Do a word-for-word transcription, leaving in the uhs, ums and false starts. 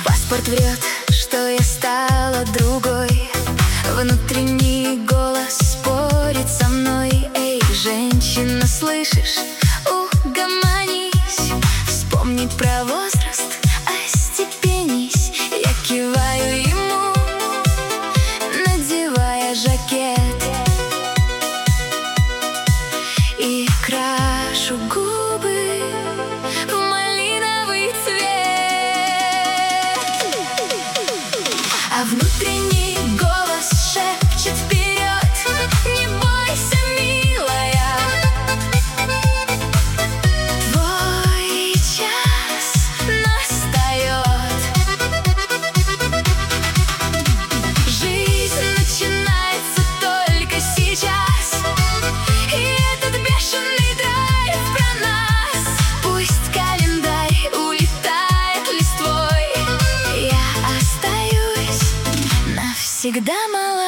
Паспорт врет, что я стала другой. Внутренний голос спорит со мной. Эй, женщина, слышишь? Угомонись. Вспомни про возраст, остепенись. Я киваю ему, надевая жакет, и крашу губы в малиновый цвет. А внутренний голос шепчет вперед: не бойся, милая, твой час настает. Жизнь начинается только сейчас, и этот бешеный драйв про нас. Пусть календарь улетает листвой, я остаюсь навсегда молодой.